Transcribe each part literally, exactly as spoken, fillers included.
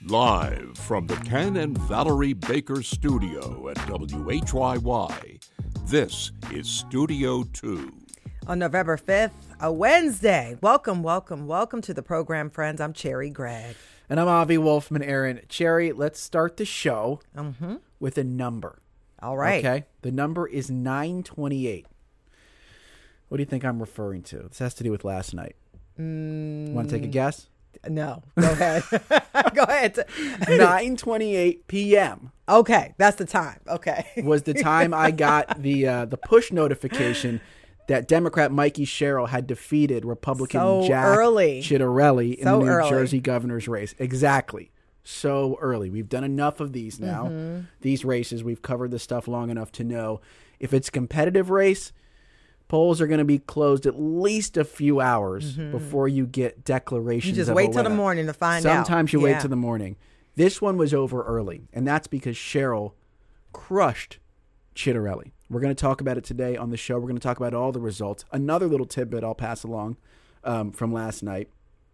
Live from the Ken and Valerie Baker studio at W H Y Y, this is Studio two. On November fifth, a Wednesday. Welcome, welcome, welcome to the program, friends. I'm Cherry Gregg. And I'm Avi Wolfman Aaron. Cherry, let's start the show Mm-hmm. with a number. All right. Okay? The number is nine twenty-eight. What do you think I'm referring to? This has to do with last night. Mm, Want to take a guess? No. Go ahead. Go ahead. nine twenty-eight p.m. Okay. That's the time. Okay. was the time I got the uh, the push notification that Democrat Mikey Sherrill had defeated Republican So Jack early. Ciattarelli in So the New early. Jersey governor's race. Exactly. So early. We've done enough of these now. Mm-hmm. These races, we've covered this stuff long enough to know if it's a competitive race, polls are going to be closed at least a few hours Mm-hmm. before you get declarations You just of wait a till the winner. morning to find out. Sometimes you Yeah. wait till the morning. This one was over early, and that's because Sherrill crushed Ciattarelli. We're going to talk about it today on the show. We're going to talk about all the results. Another little tidbit I'll pass along um, from last night.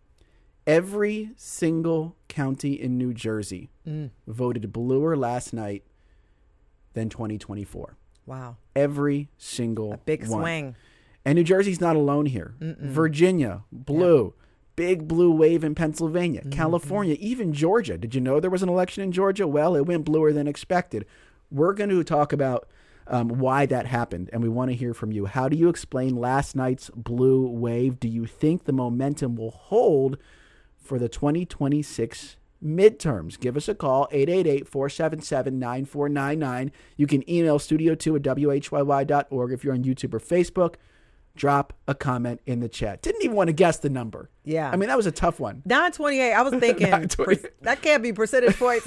Every single county in New Jersey Mm. voted bluer last night than twenty twenty-four. Wow. Every single A big one. swing. And New Jersey's not alone here. Virginia, blue. Big blue wave in Pennsylvania. Mm-hmm. California, even Georgia. Did you know there was an election in Georgia? Well, it went bluer than expected. We're going to talk about um, why that happened, and we want to hear from you. How do you explain last night's blue wave? Do you think the momentum will hold for the twenty twenty-six midterms? Give us a call, eight eight eight, four seven seven, nine four nine nine. You can email studio two at W H Y Y dot org if you're on YouTube or Facebook. Drop a comment in the chat. Didn't even want to guess the number. Yeah. I mean, that was a tough one. nine twenty-eight. I was thinking nine twenty-eight. per- that can't be percentage points.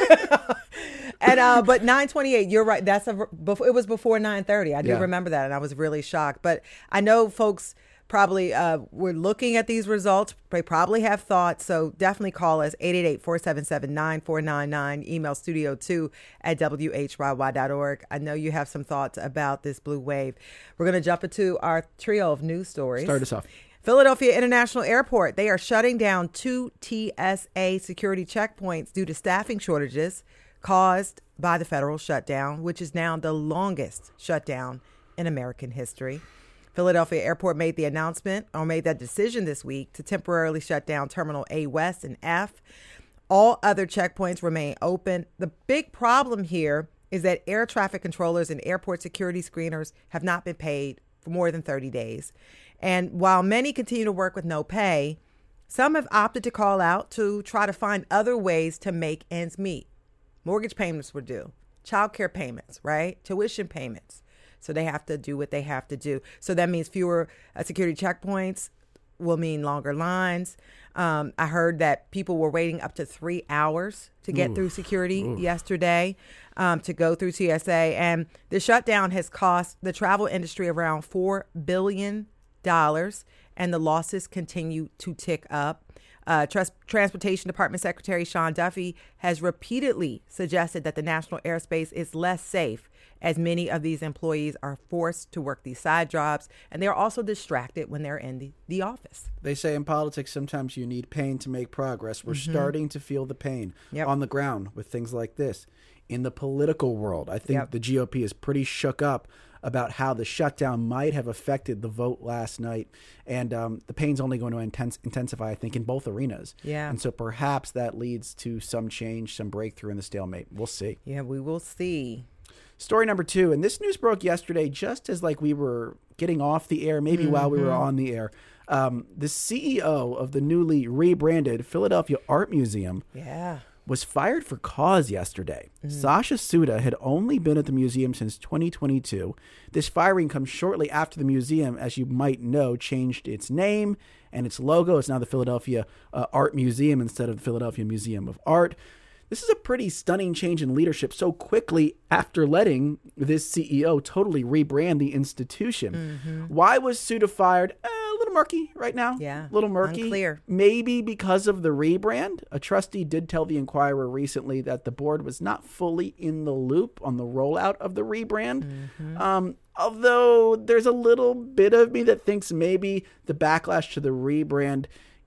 and uh, but nine twenty-eight. You're right. That's a before. It was before nine thirty. I do Yeah. remember that, and I was really shocked. But I know folks probably uh, were looking at these results. They probably have thoughts. So definitely call us eight eight eight, four seven seven, nine four nine nine. Email studio two at W H Y Y dot org. I know you have some thoughts about this blue wave. We're going to jump into our trio of news stories. Start us off. Philadelphia International Airport, they are shutting down two T S A security checkpoints due to staffing shortages caused by the federal shutdown, which is now the longest shutdown in American history. Philadelphia Airport made the announcement or made that decision this week to temporarily shut down Terminal A West and F. All other checkpoints remain open. The big problem here is that air traffic controllers and airport security screeners have not been paid for more than thirty days. And while many continue to work with no pay, some have opted to call out to try to find other ways to make ends meet. Mortgage payments were due, child care payments, right? Tuition payments. So they have to do what they have to do. So that means fewer uh, security checkpoints will mean longer lines. Um, I heard that people were waiting up to three hours to get Oof. through security Oof. yesterday, um, to go through T S A. And the shutdown has cost the travel industry around four billion dollars, and the losses continue to tick up. Uh, Trans- Transportation Department Secretary Sean Duffy has repeatedly suggested that the national airspace is less safe, as many of these employees are forced to work these side jobs, and they're also distracted when they're in the, the office. They say in politics sometimes you need pain to make progress. We're starting to feel the pain Yep. on the ground with things like this. In the political world, I think Yep. the G O P is pretty shook up about how the shutdown might have affected the vote last night. And um, the pain's only going to intense, intensify, I think, in both arenas. Yeah. And so perhaps that leads to some change, some breakthrough in the stalemate. We'll see. Yeah, we will see. Story number two, and this news broke yesterday just as like we were getting off the air, maybe while we were on the air. Um, the C E O of the newly rebranded Philadelphia Art Museum Yeah. was fired for cause yesterday. Sasha Suda had only been at the museum since twenty twenty-two. This firing comes shortly after the museum, as you might know, changed its name and its logo. It's now the Philadelphia uh, Art Museum instead of the Philadelphia Museum of Art. This is a pretty stunning change in leadership so quickly after letting this C E O totally rebrand the institution. Mm-hmm. Why was Suda fired? Uh, a little murky right now. Yeah, A little murky. unclear. Maybe because of the rebrand. A trustee did tell the Inquirer recently that the board was not fully in the loop on the rollout of the rebrand. Mm-hmm. Um, although there's a little bit of me that thinks maybe the backlash to the rebrand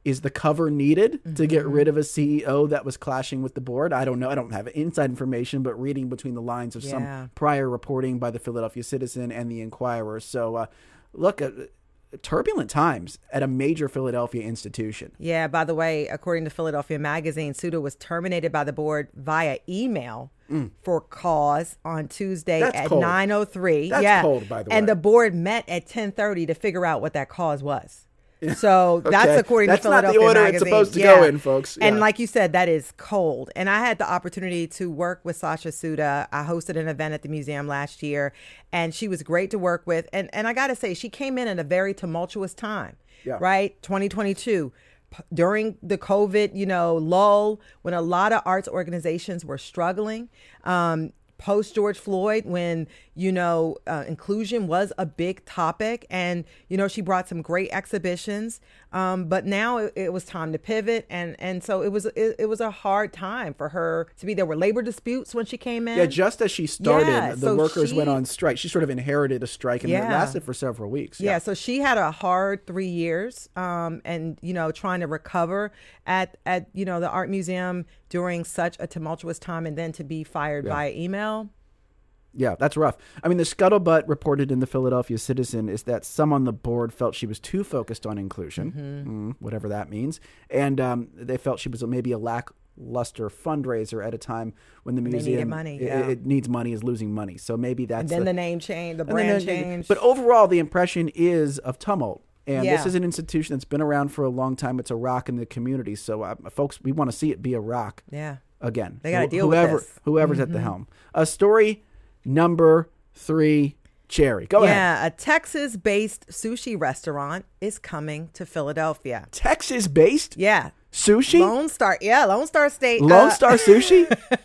Is the cover needed Mm-hmm. to get rid of a C E O that was clashing with the board? I don't know. I don't have inside information, but reading between the lines of Yeah. some prior reporting by the Philadelphia Citizen and the Inquirer. So, uh, look, uh, turbulent times at a major Philadelphia institution. Yeah, by the way, according to Philadelphia Magazine, Suda was terminated by the board via email for cause on Tuesday That's at cold. nine oh three. That's yeah. cold, by the And way. the board met at ten thirty to figure out what that cause was. So that's Okay. according That's to not the Philadelphia order it's Magazine. supposed to Yeah. go in, folks. And Yeah. like you said, that is cold. And I had the opportunity to work with Sasha Suda. I hosted an event at the museum last year, and she was great to work with. And and I got to say, she came in at a very tumultuous time, Yeah. right? twenty twenty-two. p- During the COVID, you know, lull, when a lot of arts organizations were struggling, um, post George Floyd, when, you know, uh, inclusion was a big topic, and, you know, she brought some great exhibitions. Um, but now it, it was time to pivot. And, and so it was, it, it was a hard time for her to be. There were labor disputes when she came in. Yeah, just as she started, Yeah, the so workers she- went on strike. She sort of inherited a strike, and it Yeah. lasted for several weeks. Yeah, so she had a hard three years, um, and you know, trying to recover at at you know the art museum during such a tumultuous time, and then to be fired via email. Yeah, that's rough. I mean, the scuttlebutt reported in the Philadelphia Citizen is that some on the board felt she was too focused on inclusion, Mm-hmm. mm, whatever that means, and um, they felt she was maybe a lackluster fundraiser at a time when the needed museum money, it, yeah. it needs money, is losing money. So maybe that's And then the, the name change, the and then brand the- change. But overall, the impression is of tumult. And Yeah. this is an institution that's been around for a long time. It's a rock in the community. So, uh, folks, we want to see it be a rock yeah, again. They gotta Wh- deal with whoever, this. Whoever's at the helm. A story number three, Cherry. Go ahead. yeah. A Texas-based sushi restaurant is coming to Philadelphia. Texas-based Yeah, sushi? Lone Star. Yeah, Lone Star State. Lone uh, Star Sushi?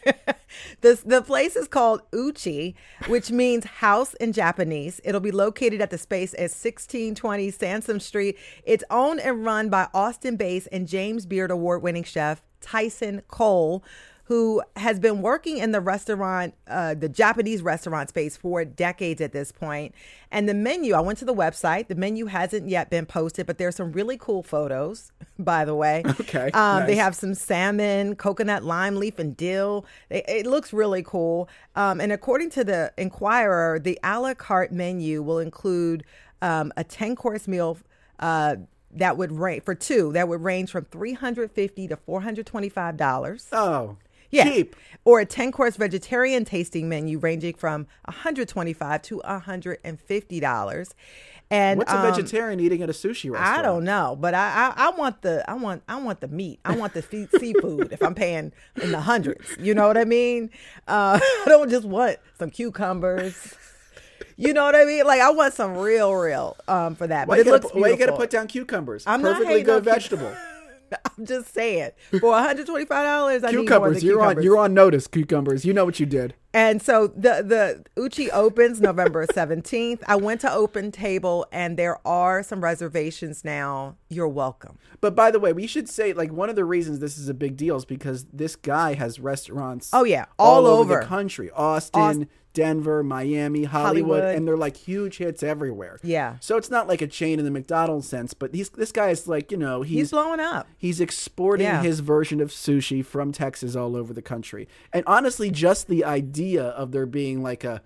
The, the place is called Uchi, which means house in Japanese. It'll be located at the space at sixteen twenty Sansom Street. It's owned and run by Austin-based and James Beard award-winning chef Tyson Cole, who has been working in the restaurant, uh, the Japanese restaurant space for decades at this point. And the menu, I went to the website. The menu hasn't yet been posted, but there's some really cool photos, by the way. Okay, Um, They nice. have some salmon, coconut, lime leaf, and dill. It, it looks really cool. Um, and according to the Inquirer, the a la carte menu will include um, a ten-course meal uh, that would range for two that would range from three hundred fifty dollars to four hundred twenty-five dollars. Oh, Yeah. cheap. Or a ten-course vegetarian tasting menu ranging from one hundred twenty-five dollars to one hundred fifty dollars. And What's a um, vegetarian eating at a sushi restaurant? I don't know, but I, I I want the I want I want the meat. I want the sea- seafood. If I'm paying in the hundreds, you know what I mean. Uh, I don't just want some cucumbers. You know what I mean? Like I want some real, real um, for that. Why But you it gotta looks put- why you beautiful. got to put down cucumbers? I'm not Perfectly hating on good cuc- vegetable. I'm just saying, for one hundred twenty-five dollars, I need more Cucumbers. than You're on. cucumbers. You're on notice. Cucumbers. You know what you did. And so the the Uchi opens November seventeenth. I went to Open Table, and there are some reservations now. You're welcome. But by the way, we should say, like, one of the reasons this is a big deal is because this guy has restaurants. Oh, yeah, all over over. the country: Austin, Aust- Denver, Miami, Hollywood, Hollywood. and they're like huge hits everywhere. Yeah. So it's not like a chain in the McDonald's sense, but he's this guy is like, you know, he's He's blowing up. He's exporting Yeah. his version of sushi from Texas all over the country. And honestly, just the idea of there being like a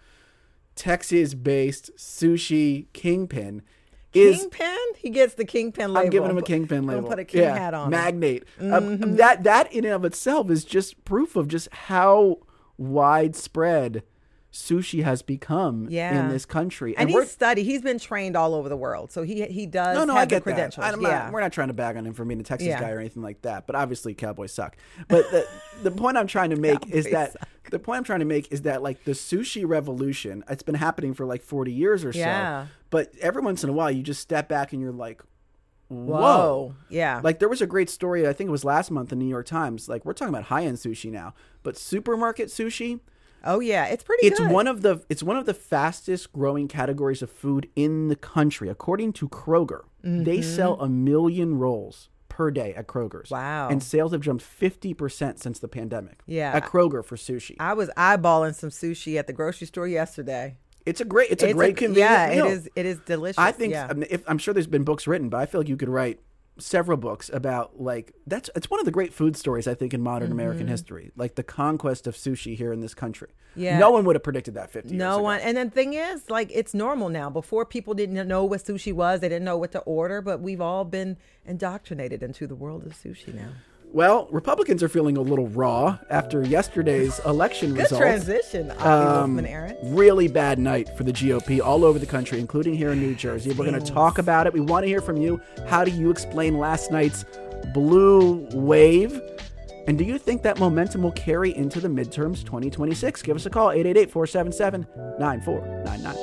Texas-based sushi kingpin is Kingpin? He gets the Kingpin label. I'm giving him a kingpin I'm label. gonna put a king yeah. hat on him. Magnate. Um, that that in and of itself is just proof of just how widespread sushi has become Yeah. in this country. And, we're he's studied. He's been trained all over the world, so he he does no, no, have I the get credentials. that. I'm yeah, not, we're not trying to bag on him for being a Texas Yeah. guy or anything like that. But obviously, Cowboys suck. But the the point I'm trying to make is Cowboys that suck. the point I'm trying to make is that like the sushi revolution, it's been happening for like forty years or Yeah. so. But every once in a while, you just step back and you're like, whoa. Whoa. Yeah. Like there was a great story, I think it was last month in New York Times. Like we're talking about high end sushi now, but supermarket sushi. oh yeah, it's pretty. It's good. one of the it's one of the fastest growing categories of food in the country, according to Kroger. They sell a million rolls per day at Kroger's. Wow. And sales have jumped fifty percent since the pandemic. Yeah. At Kroger for sushi. I was eyeballing some sushi at the grocery store yesterday. It's a great it's a great convenient Yeah, meal. it is. It is delicious. I think Yeah. I mean, if, I'm sure there's been books written, but I feel like you could write several books about like that's it's one of the great food stories I think in modern mm-hmm. American history, like the conquest of sushi here in this country. Yeah, no one would have predicted that fifty years ago. No one. And the thing is, like, it's normal now. Before, people didn't know what sushi was; they didn't know what to order. But we've all been indoctrinated into the world of sushi now. Well, Republicans are feeling a little raw after yesterday's election Good results. Transition, Avi um, Wolfman Aaron. Really bad night for the G O P all over the country, including here in New Jersey. We're going to talk about it. We want to hear from you. How do you explain last night's blue wave? And do you think that momentum will carry into the midterms twenty twenty-six? Give us a call, eight eight eight, four seven seven, nine four nine nine.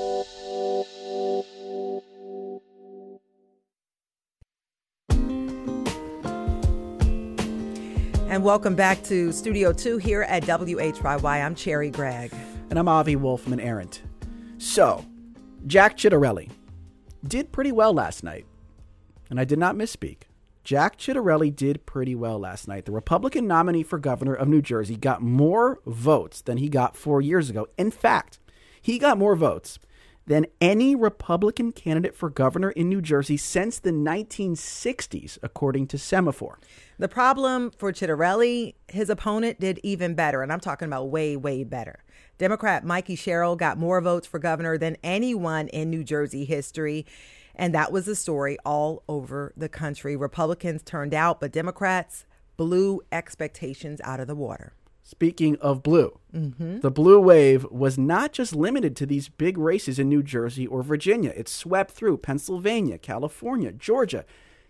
And welcome back to Studio two here at W H Y Y. I'm Cherry Gregg. And I'm Avi Wolfman Arendt. So, Jack Ciattarelli did pretty well last night. And I did not misspeak. Jack Ciattarelli did pretty well last night. The Republican nominee for governor of New Jersey got more votes than he got four years ago. In fact, he got more votes than any Republican candidate for governor in New Jersey since the nineteen sixties, according to Semaphore. The problem for Ciattarelli, his opponent did even better, and I'm talking about way, way better. Democrat Mikey Sherrill got more votes for governor than anyone in New Jersey history, and that was the story all over the country. Republicans turned out, but Democrats blew expectations out of the water. Speaking of blue, mm-hmm. the blue wave was not just limited to these big races in New Jersey or Virginia. It swept through Pennsylvania, California, Georgia.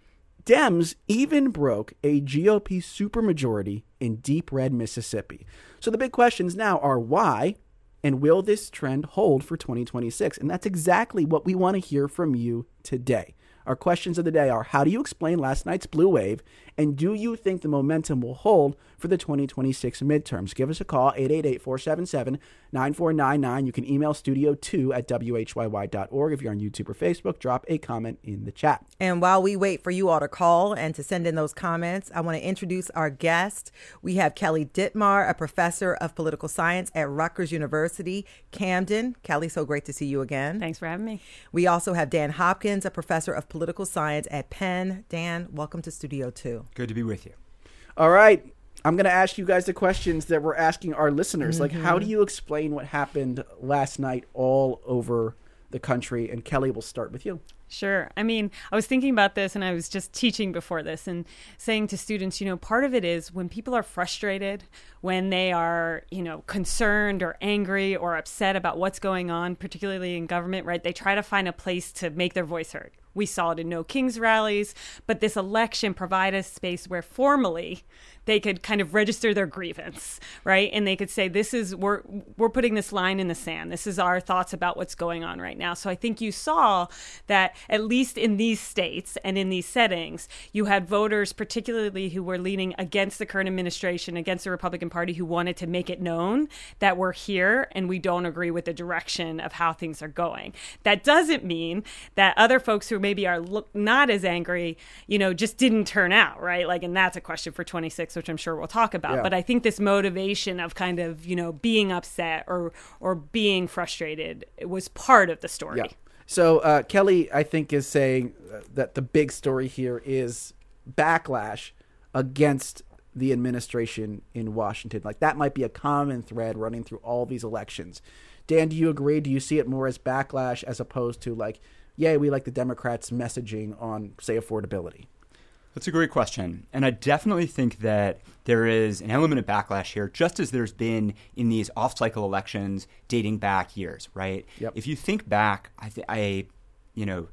Dems even broke a G O P supermajority in deep red Mississippi. So the big questions now are why, and will this trend hold for twenty twenty-six? And that's exactly what we want to hear from you today. Our questions of the day are, how do you explain last night's blue wave? And do you think the momentum will hold for the twenty twenty-six midterms? Give us a call, eight eight eight, four seven seven, nine four nine nine. You can email studio two at W H Y Y dot org. If you're on YouTube or Facebook, drop a comment in the chat. And while we wait for you all to call and to send in those comments, I want to introduce our guest. We have Kelly Dittmar, a professor of political science at Rutgers University, Camden. Kelly, so great to see you again. Thanks for having me. We also have Dan Hopkins, a professor of political science at Penn. Dan, welcome to Studio two. Good to be with you. All right. I'm going to ask you guys the questions that we're asking our listeners. Mm-hmm. Like, how do you explain what happened last night all over the country? And Kelly, we'll start with you. Sure. I mean, I was thinking about this and I was just teaching before this and saying to students, you know, part of it is when people are frustrated, when they are, you know, concerned or angry or upset about what's going on, particularly in government, right? They try to find a place to make their voice heard. We saw it in No Kings rallies, but this election provided a space where formally they could kind of register their grievance, right? And they could say, this is, we're, we're putting this line in the sand. This is our thoughts about what's going on right now. So I think you saw that at least in these states and in these settings, you had voters, particularly who were leaning against the current administration, against the Republican Party, who wanted to make it known that we're here and we don't agree with the direction of how things are going. That doesn't mean that other folks who maybe are look, not as angry, you know, just didn't turn out, right? Like, and that's a question for twenty-six, which I'm sure we'll talk about. Yeah. But I think this motivation of kind of, you know, being upset or or being frustrated was part of the story. Yeah. So uh, Kelly, I think, is saying that the big story here is backlash against the administration in Washington. Like, that might be a common thread running through all these elections. Dan, do you agree? Do you see it more as backlash as opposed to like, yeah, we like the Democrats' messaging on, say, affordability? That's a great question. And I definitely think that there is an element of backlash here, just as there's been in these off-cycle elections dating back years, right? Yep. If you think back, I, th- I you know,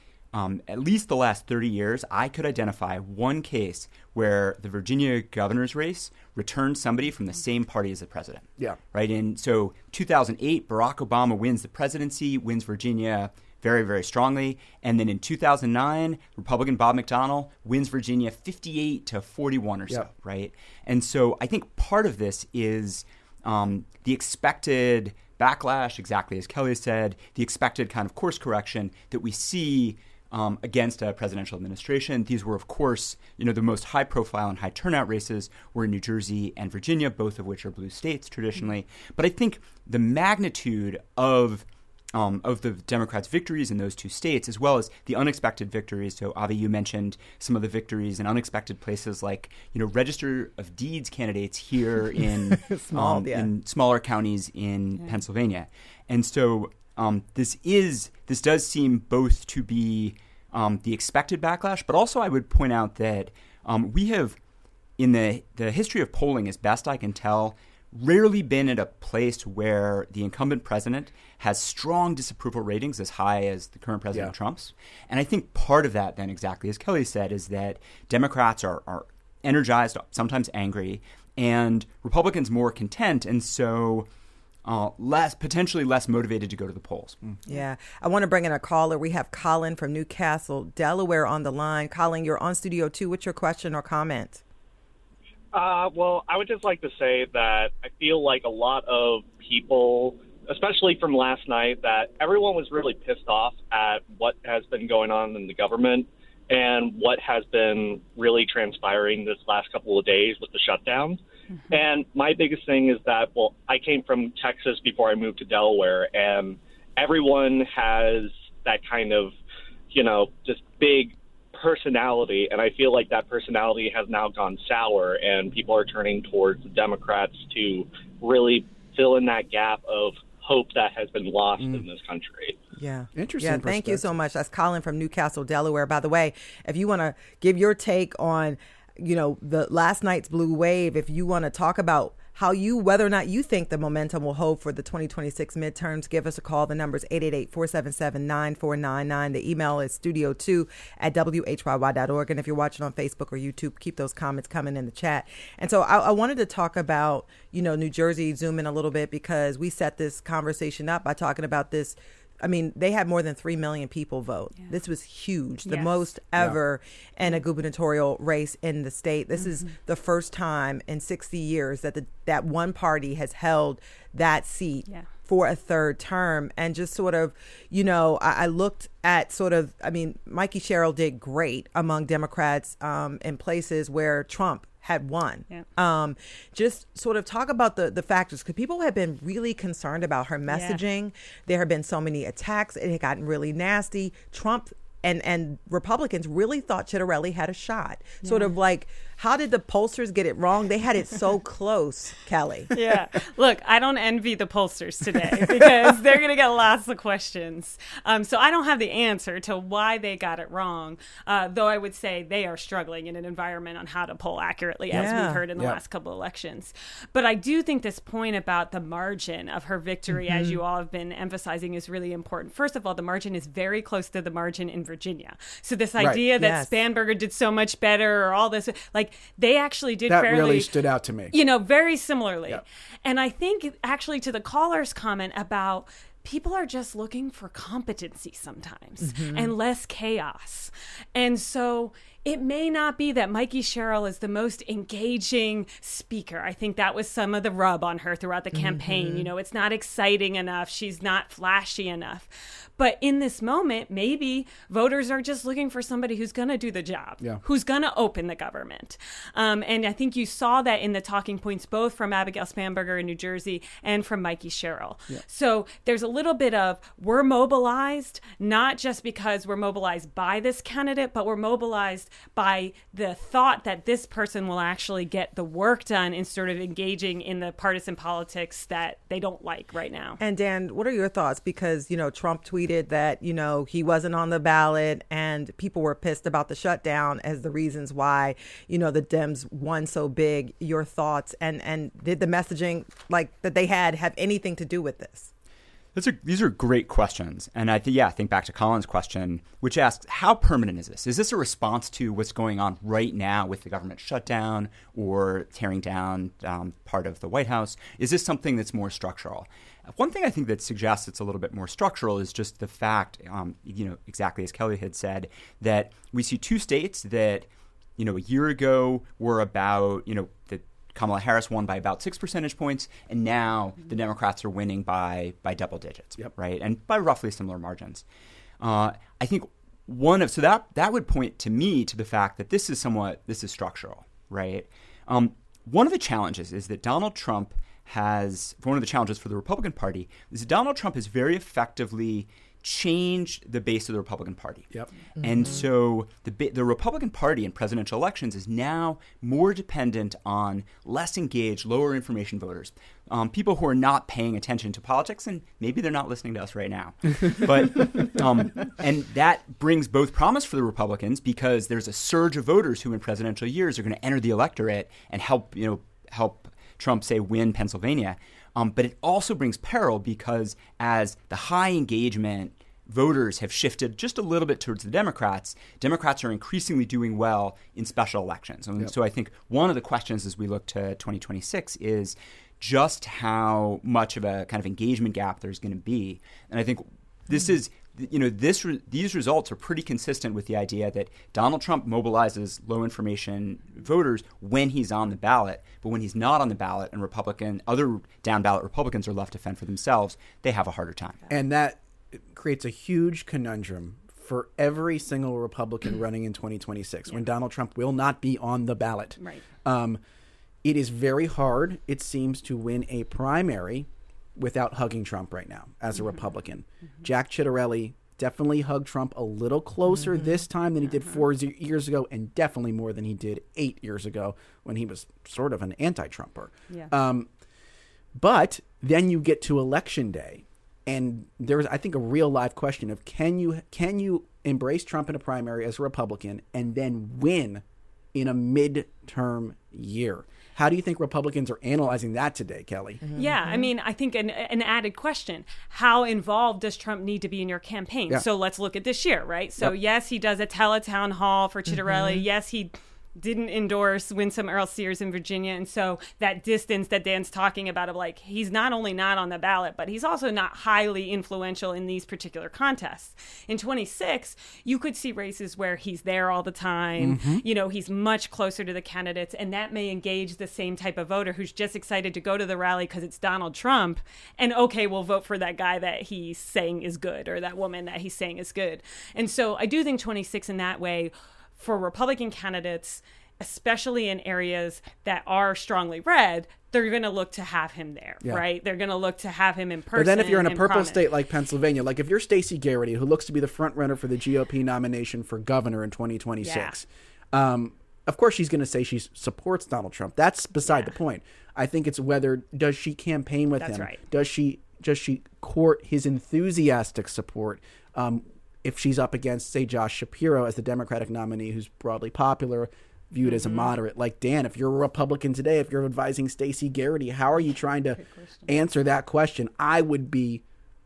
um, at least the last thirty years, I could identify one case where the Virginia governor's race returned somebody from the same party as the president. Yeah. Right? And so two thousand eight, Barack Obama wins the presidency, wins Virginia very, very strongly. And then in two thousand nine, Republican Bob McDonnell wins Virginia fifty-eight to forty-one or so, yep. right? And so I think part of this is um, the expected backlash, exactly as Kelly said, the expected kind of course correction that we see um, against a presidential administration. These were, of course, you know, the most high profile and high turnout races were in New Jersey and Virginia, both of which are blue states traditionally. But I think the magnitude of um, of the Democrats' victories in those two states, as well as the unexpected victories. So, Avi, you mentioned some of the victories in unexpected places like, you know, Register of Deeds candidates here in, Small, um, yeah. in smaller counties in yeah. Pennsylvania. And so um, this is this does seem both to be um, the expected backlash, but also I would point out that um, we have, in the, the history of polling, as best I can tell, rarely been at a place where the incumbent president has strong disapproval ratings as high as the current President Yeah. Trump's. And I think part of that, then, exactly as Kelly said, is that Democrats are, are energized, sometimes angry, and Republicans more content, and so uh, less potentially less motivated to go to the polls. Mm. Yeah. I want to bring in a caller. We have Colin from Newcastle, Delaware on the line. Colin, you're on Studio two. What's your question or comment? Uh, well, I would just like to say that I feel like a lot of people, especially from last night, that everyone was really pissed off at what has been going on in the government and what has been really transpiring this last couple of days with the shutdown. Mm-hmm. And my biggest thing is that, well, I came from Texas before I moved to Delaware, and everyone has that kind of, you know, just big personality, and I feel like that personality has now gone sour, and people are turning towards the Democrats to really fill in that gap of hope that has been lost mm. in this country. Yeah. Interesting. Yeah, thank you so much. That's Colin from Newcastle, Delaware. By the way, if you want to give your take on, you know, the last night's blue wave, if you want to talk about how you, whether or not you think the momentum will hold for the twenty twenty-six midterms, give us a call. The number is eight eight eight, four seven seven, nine four nine nine. The email is studio two at W H Y Y dot org. And if you're watching on Facebook or YouTube, keep those comments coming in the chat. And so I, I wanted to talk about, you know, New Jersey, zoom in a little bit, because we set this conversation up by talking about this. I mean, they had more than three million people vote. Yeah. This was huge, the yes. most ever yeah. in a gubernatorial race in the state. This mm-hmm. is the first time in sixty years that the, that one party has held that seat yeah. for a third term. And just sort of, you know, I, I looked at sort of, I mean, Mikey Sherrill did great among Democrats um, in places where Trump had won. Yeah. Um, just sort of talk about the, the factors, because people have been really concerned about her messaging. Yeah. There have been so many attacks. It had gotten really nasty. Trump and, and Republicans really thought Chitterelli had a shot. Yeah. Sort of like, how did the pollsters get it wrong? They had it so close, Kelly. Yeah. Look, I don't envy the pollsters today, because they're going to get lots of questions. Um, so I don't have the answer to why they got it wrong, uh, though I would say they are struggling in an environment on how to poll accurately, as yeah. we've heard in the yeah. last couple of elections. But I do think this point about the margin of her victory, mm-hmm. as you all have been emphasizing, is really important. First of all, the margin is very close to the margin in Virginia. So this idea right. that yes. Spanberger did so much better, or all this, like, they actually did that fairly, really stood out to me. You know, very similarly. Yep. And I think actually to the caller's comment about people are just looking for competency sometimes mm-hmm. and less chaos. And so it may not be that Mikey Sherrill is the most engaging speaker. I think that was some of the rub on her throughout the campaign. Mm-hmm. You know, it's not exciting enough. She's not flashy enough. But in this moment, maybe voters are just looking for somebody who's going to do the job, yeah. who's going to open the government. Um, and I think you saw that in the talking points, both from Abigail Spanberger in New Jersey and from Mikey Sherrill. Yeah. So there's a little bit of, we're mobilized, not just because we're mobilized by this candidate, but we're mobilized by the thought that this person will actually get the work done in sort of engaging in the partisan politics that they don't like right now. And Dan, what are your thoughts? Because, you know, Trump tweeted that, you know, he wasn't on the ballot, and people were pissed about the shutdown as the reasons why, you know, the Dems won so big. Your thoughts, and, and did the messaging like that they had have anything to do with this? That's a, these are great questions. And I think, yeah, I think back to Colin's question, which asks, how permanent is this? Is this a response to what's going on right now with the government shutdown or tearing down um, part of the White House? Is this something that's more structural? One thing I think that suggests it's a little bit more structural is just the fact, um, you know, exactly as Kelly had said, that we see two states that, you know, a year ago were about, you know, the Kamala Harris won by about six percentage points, and now the Democrats are winning by by double digits, yep. right, and by roughly similar margins. Uh, I think one of so that that would point to me to the fact that this is somewhat this is structural, right? Um, one of the challenges is that Donald Trump has, one of the challenges for the Republican Party is that Donald Trump has very effectively changed the base of the Republican Party. Yep. Mm-hmm. And so the the Republican Party in presidential elections is now more dependent on less engaged, lower information voters, um, people who are not paying attention to politics, and maybe they're not listening to us right now. But um, and that brings both promise for the Republicans because there's a surge of voters who in presidential years are going to enter the electorate and help you know help Trump, say, win Pennsylvania. Um, but it also brings peril because as the high engagement voters have shifted just a little bit towards the Democrats, Democrats are increasingly doing well in special elections. And Yep. so I think one of the questions as we look to twenty twenty-six is just how much of a kind of engagement gap there's going to be. And I think this mm-hmm. is, you know, this re- these results are pretty consistent with the idea that Donald Trump mobilizes low information voters when he's on the ballot, but when he's not on the ballot and Republican other down ballot Republicans are left to fend for themselves, they have a harder time. And that creates a huge conundrum for every single Republican running in twenty twenty-six yeah. when Donald Trump will not be on the ballot. Right. Um, it is very hard, it seems, to win a primary without hugging Trump right now as a mm-hmm. Republican. Mm-hmm. Jack Ciattarelli definitely hugged Trump a little closer mm-hmm. this time than he did four z- years ago, and definitely more than he did eight years ago when he was sort of an anti-Trumper. Yeah. Um, but then you get to Election Day, and there's, I think, a real live question of can you can you embrace Trump in a primary as a Republican and then win in a midterm year? How do you think Republicans are analyzing that today, Kelly? Mm-hmm. Yeah, I mean, I think an, an added question, how involved does Trump need to be in your campaign? Yeah. So let's look at this year, right? So yep. yes, he does a teletown hall for Ciattarelli. Mm-hmm. Yes, he didn't endorse Winsome Earl Sears in Virginia. And so that distance that Dan's talking about of like, he's not only not on the ballot, but he's also not highly influential in these particular contests. In twenty-six, you could see races where he's there all the time. Mm-hmm. You know, he's much closer to the candidates, and that may engage the same type of voter who's just excited to go to the rally because it's Donald Trump. And okay, we'll vote for that guy that he's saying is good or that woman that he's saying is good. And so I do think twenty-six in that way, for Republican candidates, especially in areas that are strongly red, they're going to look to have him there, yeah. right? They're going to look to have him in person. But then if you're in a purple prominent. state like Pennsylvania, like if you're Stacey Garrity, who looks to be the front runner for the G O P nomination for governor in twenty twenty-six, yeah. um, of course she's going to say she supports Donald Trump. That's beside yeah. the point. I think it's whether, does she campaign with That's him? Right. Does she, does she court his enthusiastic support? Um, if she's up against, say, Josh Shapiro as the Democratic nominee who's broadly popular, viewed mm-hmm. as a moderate. Like, Dan, if you're a Republican today, if you're advising Stacey Garrity, how are you trying to answer that question? I would be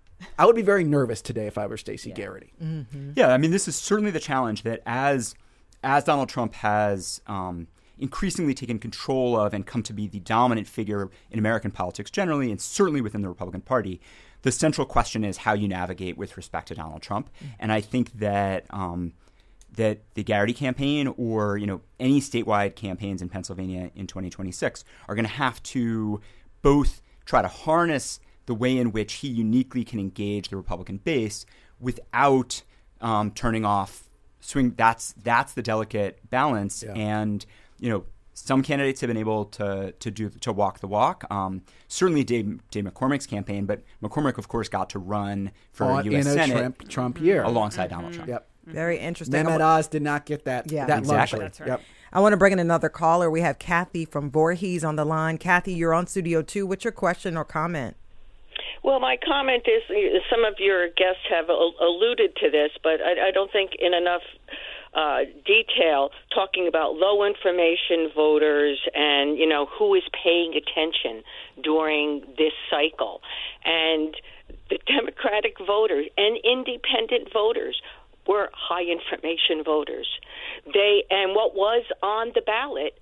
I would be very nervous today if I were Stacey yeah. Garrity. Mm-hmm. Yeah, I mean, this is certainly the challenge that as as Donald Trump has um, increasingly taken control of and come to be the dominant figure in American politics generally, and certainly within the Republican Party, the central question is how you navigate with respect to Donald Trump. Mm-hmm. And I think that um, that the Garrity campaign or, you know, any statewide campaigns in Pennsylvania in twenty twenty-six are going to have to both try to harness the way in which he uniquely can engage the Republican base without um, turning off swing. That's that's the delicate balance. Yeah. And, you know, some candidates have been able to to do to walk the walk. Um, certainly Dave, Dave McCormick's campaign, but McCormick, of course, got to run for On, U S in a Senate Trump, Trump year. alongside Donald Trump. Yep. Very interesting. Mehmet Oz did not get that, Yeah. that Exactly. luxury. That's right. Yep. I want to bring in another caller. We have Kathy from Voorhees on the line. Kathy, you're on Studio two. What's your question or comment? Well, my comment is some of your guests have alluded to this, but I, I don't think in enough uh, detail talking about low information voters and, you know, who is paying attention during this cycle. And the Democratic voters and independent voters were high information voters. They and what was on the ballot,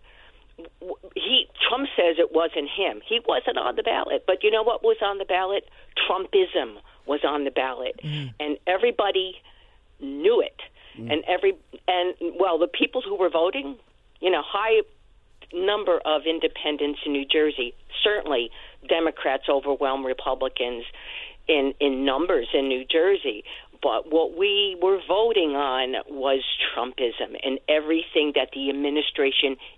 he Trump says it wasn't him. He wasn't on the ballot. But you know what was on the ballot? Trumpism was on the ballot. Mm. And everybody knew it. Mm. And every and well, the people who were voting, you know, high number of independents in New Jersey. Certainly Democrats overwhelm Republicans in in numbers in New Jersey. But what we were voting on was Trumpism and everything that the administration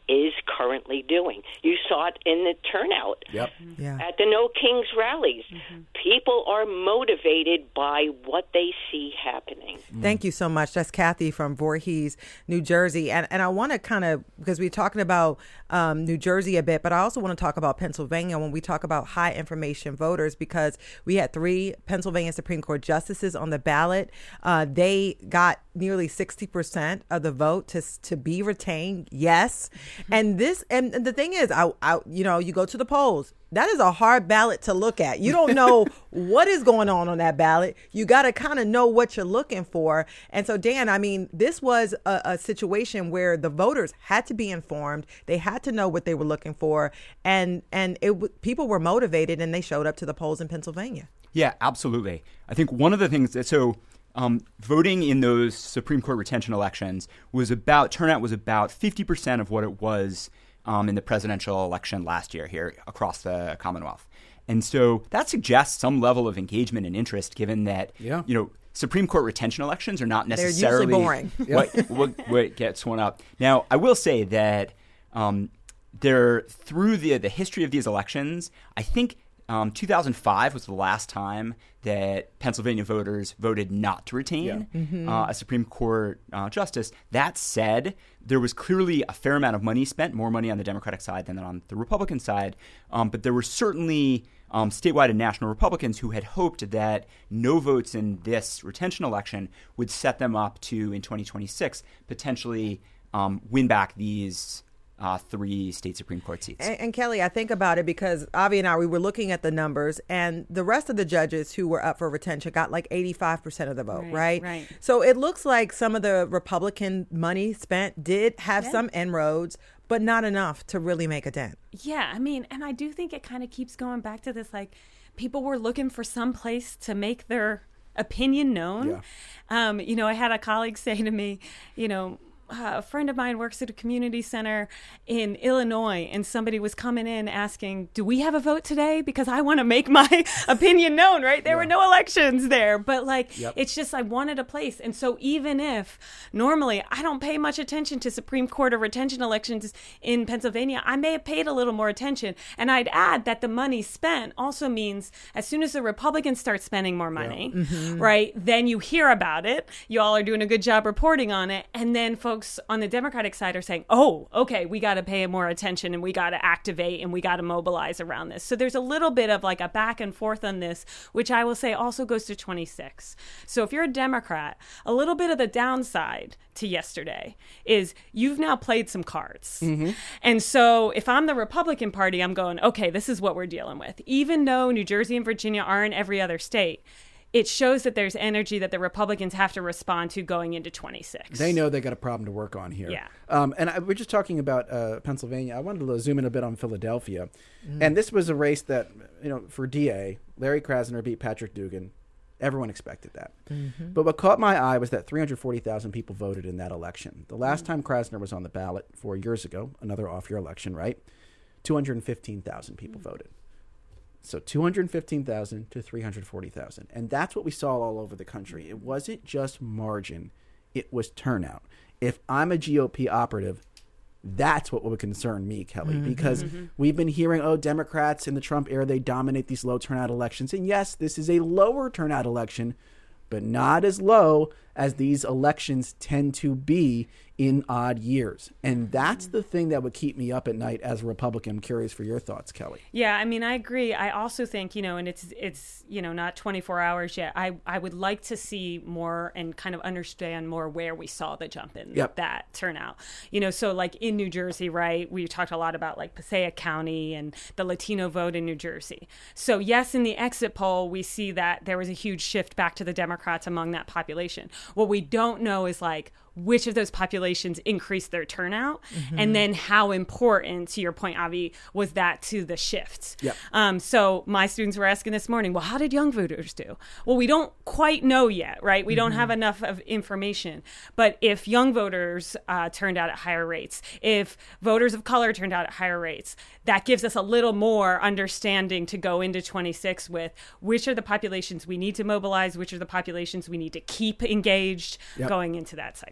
is currently doing. You saw it in the turnout Yep. Yeah. at the No Kings rallies. Mm-hmm. People are motivated by what they see happening. Thank you so much. That's Kathy from Voorhees, New Jersey. And and I want to kind of, because we're talking about um, New Jersey a bit, but I also want to talk about Pennsylvania when we talk about high information voters, because we had three Pennsylvania Supreme Court justices on the ballot. Uh, they got nearly sixty percent of the vote to to be retained. Yes. And this, and the thing is, I, I, you know, you go to the polls. That is a hard ballot to look at. You don't know what is going on on that ballot. You got to kind of know what you're looking for. And so, Dan, I mean, this was a, a situation where the voters had to be informed. They had to know what they were looking for. And and it w- people were motivated, and they showed up to the polls in Pennsylvania. Yeah, absolutely. I think one of the things that, so um, voting in those Supreme Court retention elections was about, turnout was about fifty percent of what it was Um, in the presidential election last year here across the Commonwealth. And so that suggests some level of engagement and interest, given that, Yeah. you know, Supreme Court retention elections are not necessarily They're usually boring. what, what, what gets one up. Now, I will say that um, there, through the, the history of these elections, I think um, two thousand five was the last time that Pennsylvania voters voted not to retain Yeah. Mm-hmm. uh, a Supreme Court uh, justice. That said, there was clearly a fair amount of money spent, more money on the Democratic side than on the Republican side. Um, but there were certainly um, statewide and national Republicans who had hoped that no votes in this retention election would set them up to, in twenty twenty-six, potentially um, win back these Uh, three state Supreme Court seats. And, and Kelly, I think about it because Avi and I, we were looking at the numbers, and the rest of the judges who were up for retention got like eighty-five percent of the vote, right? Right, right. So it looks like some of the Republican money spent did have Yeah. some inroads, but not enough to really make a dent. Yeah, I mean, and I do think it kind of keeps going back to this, like, people were looking for some place to make their opinion known. Yeah. Um, you know, I had a colleague say to me, you know, Uh, a friend of mine works at a community center in Illinois, and somebody was coming in asking, do we have a vote today? Because I want to make my opinion known, right? There Yeah. were no elections there. But, like, Yep. it's just I wanted a place. And so even if normally I don't pay much attention to Supreme Court or retention elections in Pennsylvania, I may have paid a little more attention. And I'd add that the money spent also means as soon as the Republicans start spending more money, right, then you hear about it. You all are doing a good job reporting on it. And then folks on the Democratic side are saying, oh, okay, we got to pay more attention and we got to activate and we got to mobilize around this. So there's a little bit of like a back and forth on this, which I will say also goes to twenty-six. So if you're a Democrat, a little bit of the downside to yesterday is you've now played some cards. Mm-hmm. And so if I'm the Republican Party, I'm going, okay, this is what we're dealing with. Even though New Jersey and Virginia aren't every other state, it shows that there's energy that the Republicans have to respond to going into twenty-six. They know they got a problem to work on here. Yeah. Um, and I, we're just talking about uh, Pennsylvania. I wanted to zoom in a bit on Philadelphia. Mm. And this was a race that, you know, for D A, Larry Krasner beat Patrick Dugan. Everyone expected that. Mm-hmm. But what caught my eye was that three hundred forty thousand people voted in that election. The last mm-hmm. time Krasner was on the ballot four years ago, another off-year election, right? two hundred fifteen thousand people mm-hmm. voted. So two hundred fifteen thousand to three hundred forty thousand. And that's what we saw all over the country. It wasn't just margin. It was turnout. If I'm a G O P operative, that's what would concern me, Kelly, mm-hmm. because mm-hmm. we've been hearing, oh, Democrats in the Trump era, they dominate these low turnout elections. And yes, this is a lower turnout election, but not as low as these elections tend to be in odd years. And that's the thing that would keep me up at night as a Republican. I'm curious for your thoughts, Kelly. Yeah, I mean, I agree. I also think, you know, and it's, it's you know, not twenty-four hours yet. I, I would like to see more and kind of understand more where we saw the jump in yep. that turnout. You know, so like in New Jersey, right, we talked a lot about like Passaic County and the Latino vote in New Jersey. So yes, in the exit poll, we see that there was a huge shift back to the Democrats among that population. What we don't know is like, which of those populations increased their turnout, mm-hmm. and then how important, to your point, Avi, was that to the shift. Yep. Um, so my students were asking this morning, well, how did young voters do? Well, we don't quite know yet, right? We mm-hmm. don't have enough of information. But if young voters uh, turned out at higher rates, if voters of color turned out at higher rates, that gives us a little more understanding to go into twenty-six with which are the populations we need to mobilize, which are the populations we need to keep engaged yep. going into that cycle.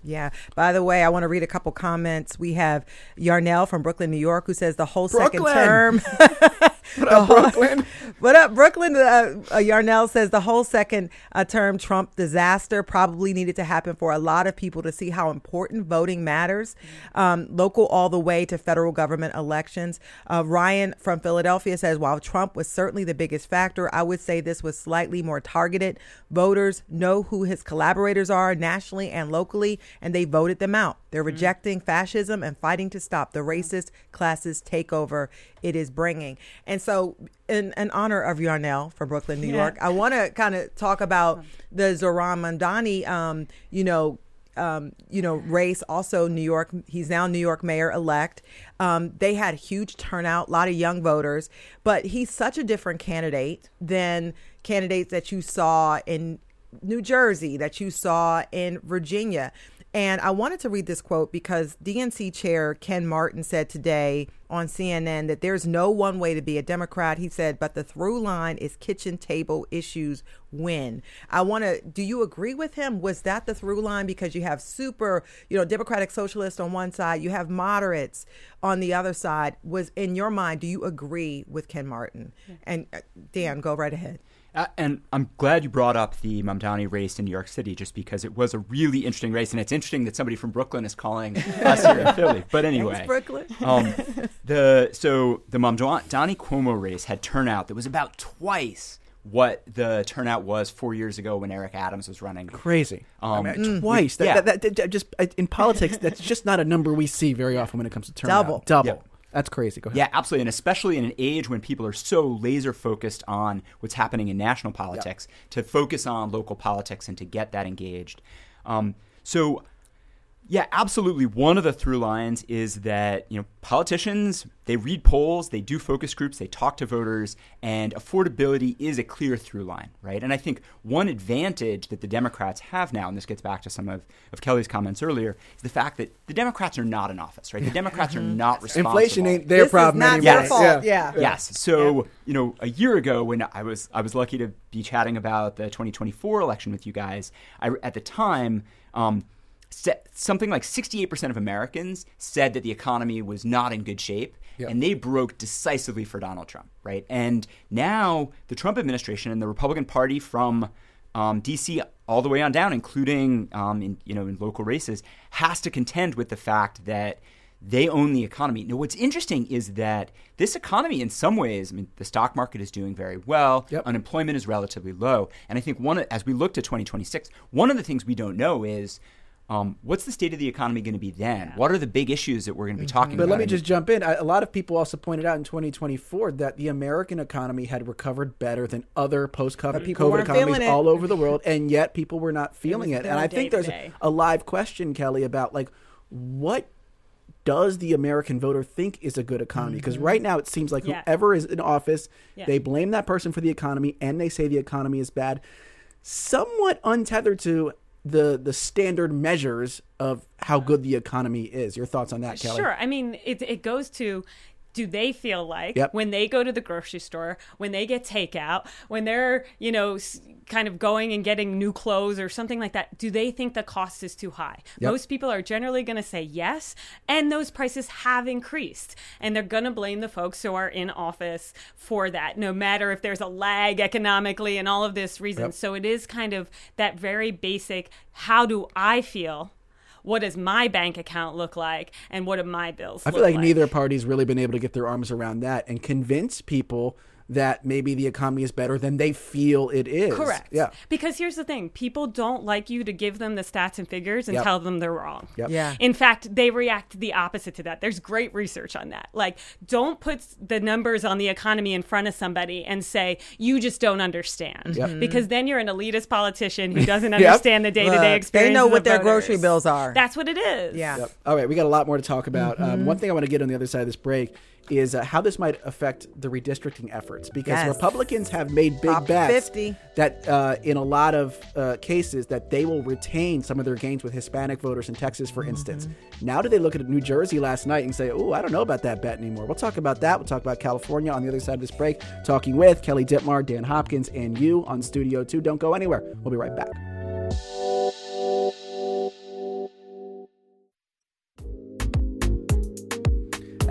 Yeah. By the way, I want to read a couple comments. We have Yarnell from Brooklyn, New York, who says the whole Brooklyn. second term. What up, Brooklyn? What up, Brooklyn? Uh, uh, Yarnell says the whole second uh, term Trump disaster probably needed to happen for a lot of people to see how important voting matters, um, local all the way to federal government elections. Uh, Ryan from Philadelphia says, while Trump was certainly the biggest factor, I would say this was slightly more targeted. Voters know who his collaborators are nationally and locally, and they voted them out. They're rejecting fascism and fighting to stop the racist classist takeover it is bringing. And so in, in honor of Yarnell from Brooklyn, New York, I want to kind of talk about the Zohran Mamdani, um, you know, um, you know, race, also New York. He's now New York mayor-elect. Um, they had huge turnout, a lot of young voters, but he's such a different candidate than candidates that you saw in New Jersey, that you saw in Virginia. And I wanted to read this quote because D N C chair Ken Martin said today on C N N that there's no one way to be a Democrat. He said, but the through line is kitchen table issues win. I want to, do you agree with him? Was that the through line? Because you have super, you know, Democratic socialists on one side, you have moderates on the other side. Was in your mind, do you agree with Ken Martin? Yeah. And uh, Dan, go right ahead. Uh, and I'm glad you brought up the Mamdani race in New York City, just because it was a really interesting race. And it's interesting that somebody from Brooklyn is calling us here in Philly. But anyway, Thanks, Brooklyn. um, the so the Mamdani Cuomo race had turnout that was about twice what the turnout was four years ago when Eric Adams was running. Crazy. Um, I mean, twice. That, yeah. that, that, that just in politics, that's just not a number we see very often when it comes to turnout. Double. Double. Yeah. That's crazy. Go ahead. Yeah, absolutely. And especially in an age when people are so laser focused on what's happening in national politics, yeah. to focus on local politics and to get that engaged. Um, so, yeah, absolutely. One of the through lines is that, you know, politicians, they read polls, they do focus groups, they talk to voters, and affordability is a clear through line, right? And I think one advantage that the Democrats have now, and this gets back to some of, of Kelly's comments earlier, is the fact that the Democrats are not in office, right? The Democrats are not responsible. Inflation ain't their this problem is not anymore. Your fault. Yeah. Yeah. Yes. So, yeah. you know, a year ago when I was I was lucky to be chatting about the twenty twenty-four election with you guys, I, at the time, um, something like sixty-eight percent of Americans said that the economy was not in good shape, yep. and they broke decisively for Donald Trump, right? And now the Trump administration and the Republican Party from um, D C all the way on down, including um, in you know in local races, has to contend with the fact that they own the economy. Now, what's interesting is that this economy, in some ways, I mean, the stock market is doing very well. Yep. Unemployment is relatively low, and I think one as we look to twenty twenty-six, one of the things we don't know is. Um, what's the state of the economy going to be then? Yeah. What are the big issues that we're going to be talking but about? But let me just jump in. I, a lot of people also pointed out in twenty twenty-four that the American economy had recovered better than other post-COVID economies all over the world, and yet people were not feeling it. it. And I think there's a, a live question, Kelly, about like what does the American voter think is a good economy? Because mm-hmm. right now it seems like yeah. whoever is in office, yeah. they blame that person for the economy, and they say the economy is bad, somewhat untethered to the the standard measures of how good the economy is. Your thoughts on that, Kelly? Sure. I mean, it it goes to, do they feel like yep. when they go to the grocery store, when they get takeout, when they're, you know, kind of going and getting new clothes or something like that, do they think the cost is too high? Yep. Most people are generally going to say yes, and those prices have increased, and they're going to blame the folks who are in office for that, no matter if there's a lag economically and all of this reason. Yep. So it is kind of that very basic, how do I feel? What does my bank account look like, and what do my bills I look feel like, like? Neither party's really been able to get their arms around that and convince people that maybe the economy is better than they feel it is. Correct. Yeah. Because here's the thing. People don't like you to give them the stats and figures and yep. tell them they're wrong. Yep. Yeah. In fact, they react the opposite to that. There's great research on that. Like, don't put the numbers on the economy in front of somebody and say, you just don't understand. Yep. Because then you're an elitist politician who doesn't yep. understand the day-to-day Look, experience. they know what of their voters. grocery bills are. That's what it is. Yeah. Yep. All right. We got a lot more to talk about. Mm-hmm. Um, one thing I want to get on the other side of this break is uh, how this might affect the redistricting efforts, because yes. Republicans have made big Prop bets fifty. that uh, in a lot of uh, cases that they will retain some of their gains with Hispanic voters in Texas, for instance. Mm-hmm. Now, did they look at New Jersey last night and say, oh, I don't know about that bet anymore? We'll talk about that. We'll talk about California on the other side of this break, talking with Kelly Dittmar, Dan Hopkins, and you on Studio two. Don't go anywhere. We'll be right back.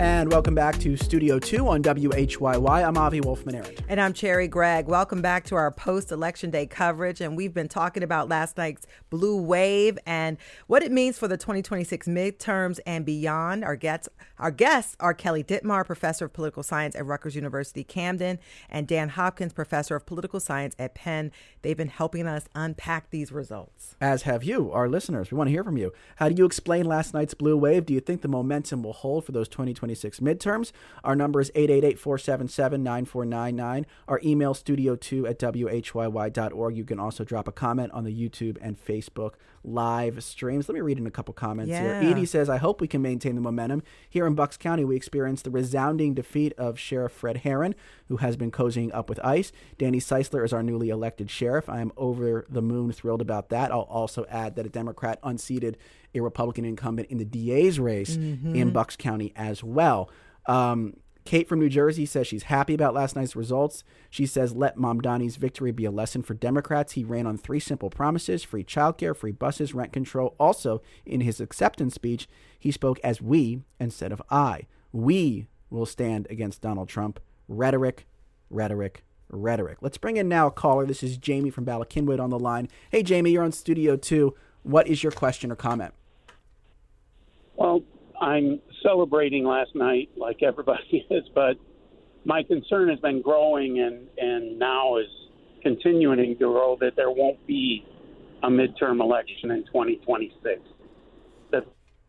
And welcome back to Studio two on W H Y Y. I'm Avi Wolfman-Arent. And I'm Cherry Gregg. Welcome back to our post-election day coverage. And we've been talking about last night's blue wave and what it means for the twenty twenty-six midterms and beyond. Our guests, our guests are Kelly Dittmar, professor of political science at Rutgers University Camden, and Dan Hopkins, professor of political science at Penn. They've been helping us unpack these results. As have you, our listeners. We want to hear from you. How do you explain last night's blue wave? Do you think the momentum will hold for those twenty twenty-six midterms? Our number is eight eight eight, four seven seven, nine four nine nine. Our email, studio two at W H Y Y dot org. You can also drop a comment on the YouTube and Facebook live streams. Let me read in a couple comments yeah. here. Edie says, I hope we can maintain the momentum. Here in Bucks County, we experienced the resounding defeat of Sheriff Fred Herron, who has been cozying up with ICE. Danny Seisler is our newly elected sheriff. I am over the moon thrilled about that. I'll also add that a Democrat unseated a Republican incumbent in the D A's race mm-hmm. in Bucks County as well. Um, Kate from New Jersey says she's happy about last night's results. She says, let Mamdani's victory be a lesson for Democrats. He ran on three simple promises: free childcare, free buses, rent control. Also, in his acceptance speech, he spoke as we instead of I. We will stand against Donald Trump. Rhetoric, rhetoric, rhetoric. Let's bring in now a caller. This is Jamie from Bala Cynwyd on the line. Hey, Jamie, you're on Studio two. What is your question or comment? Well, I'm celebrating last night like everybody is, but my concern has been growing and, and now is continuing to grow that there won't be a midterm election in twenty twenty-six. That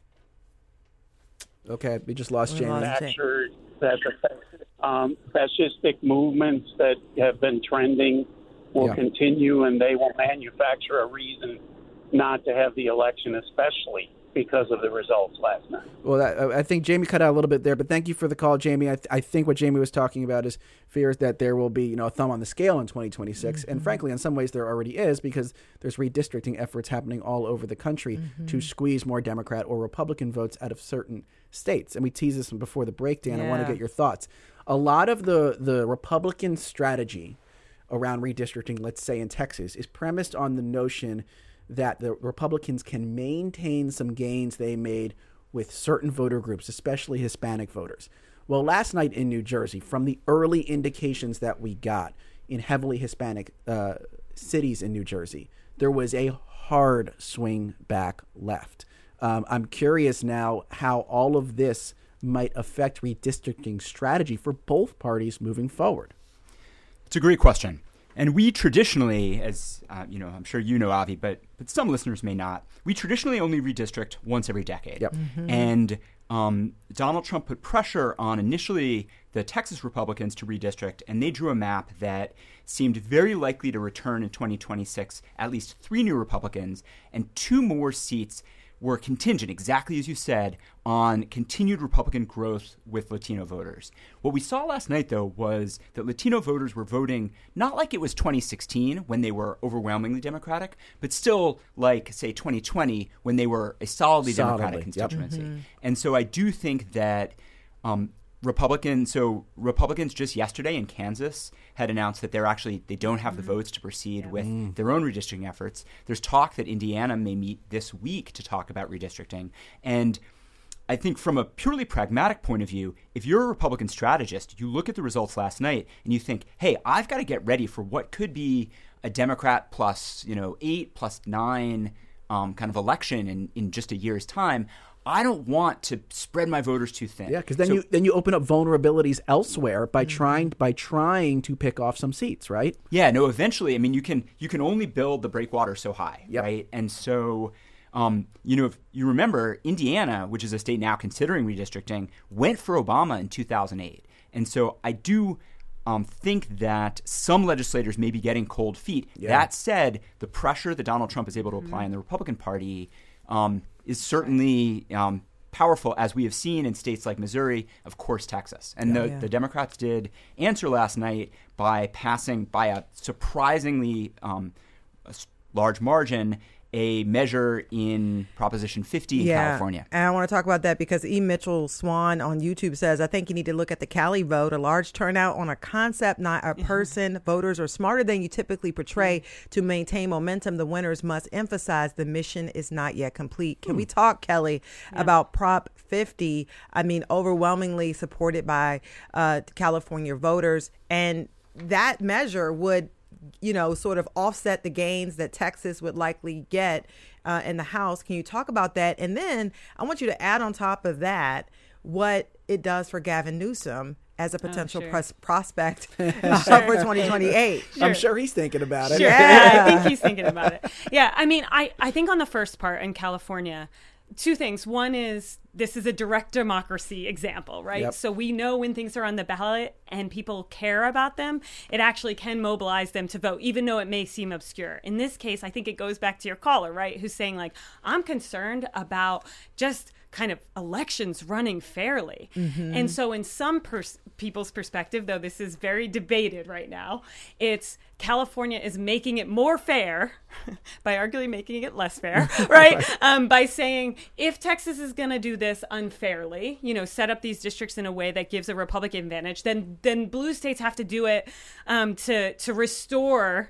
okay, we just lost Jamie. Manufactured, that the um, fascistic movements that have been trending will yeah. continue, and they will manufacture a reason not to have the election, especially because of the results last night. Well, that, I think Jamie cut out a little bit there, but thank you for the call, Jamie. I, th- I think what Jamie was talking about is fears that there will be, you know, a thumb on the scale in twenty twenty-six. Mm-hmm. And frankly, in some ways there already is, because there's redistricting efforts happening all over the country mm-hmm. to squeeze more Democrat or Republican votes out of certain states. And we teased this before the break, Dan. Yeah. I want to get your thoughts. A lot of the, the Republican strategy around redistricting, let's say in Texas, is premised on the notion that the Republicans can maintain some gains they made with certain voter groups, especially Hispanic voters. Well, last night in New Jersey, from the early indications that we got in heavily Hispanic uh, cities in New Jersey, there was a hard swing back left. Um, I'm curious now how all of this might affect redistricting strategy for both parties moving forward. It's a great question. And we traditionally, as uh, you know, I'm sure you know, Avi, but but some listeners may not, we traditionally only redistrict once every decade. Yep. Mm-hmm. And um, Donald Trump put pressure on initially the Texas Republicans to redistrict, and they drew a map that seemed very likely to return in twenty twenty-six at least three new Republicans, and two more seats were contingent, exactly as you said, on continued Republican growth with Latino voters. What we saw last night, though, was that Latino voters were voting not like it was twenty sixteen when they were overwhelmingly Democratic, but still like, say, twenty twenty when they were a solidly, solidly Democratic constituency. Yep. Mm-hmm. And so I do think that um, Republicans, so Republicans just yesterday in Kansas had announced that they're actually, they don't have the votes to proceed yeah. with mm. their own redistricting efforts. There's talk that Indiana may meet this week to talk about redistricting. And I think from a purely pragmatic point of view, if you're a Republican strategist, you look at the results last night and you think, hey, I've got to get ready for what could be a Democrat plus, you know, eight plus nine um, kind of election in, in just a year's time. I don't want to spread my voters too thin. Yeah, because then so, you then you open up vulnerabilities elsewhere by mm-hmm. trying by trying to pick off some seats, right? Yeah, no. Eventually, I mean, you can you can only build the breakwater so high, yep. right? And so, um, you know, if you remember, Indiana, which is a state now considering redistricting, went for Obama in two thousand eight, and so I do um, think that some legislators may be getting cold feet. Yeah. That said, the pressure that Donald Trump is able to apply mm-hmm. in the Republican Party. Um, is certainly um, powerful, as we have seen in states like Missouri, of course, Texas. And yeah, the, yeah. the Democrats did answer last night by passing by a surprisingly um, a large margin a measure in Proposition fifty in yeah. California. And I want to talk about that because E. Mitchell Swan on YouTube says, I think you need to look at the Cali vote, a large turnout on a concept, not a person. Voters are smarter than you typically portray. To maintain momentum, the winners must emphasize the mission is not yet complete. Can hmm. we talk, Kelly, yeah. about Prop fifty? I mean, overwhelmingly supported by uh, California voters. And that measure would, you know, sort of offset the gains that Texas would likely get uh, in the House. Can you talk about that? And then I want you to add on top of that what it does for Gavin Newsom as a potential oh, sure. pros- prospect uh, for twenty twenty-eight. Sure. I'm sure he's thinking about it. Sure. Yeah. I think he's thinking about it. Yeah, I mean, I, I think on the first part in California, two things. One is this is a direct democracy example, right? Yep. So we know when things are on the ballot and people care about them, it actually can mobilize them to vote, even though it may seem obscure. In this case, I think it goes back to your caller, right? Who's saying like, I'm concerned about just kind of elections running fairly. Mm-hmm. And so in some pers- people's perspective, though this is very debated right now, it's California is making it more fair by arguably making it less fair, right? um, by saying if Texas is going to do this unfairly, you know, set up these districts in a way that gives a Republican advantage, then then blue states have to do it um, to to restore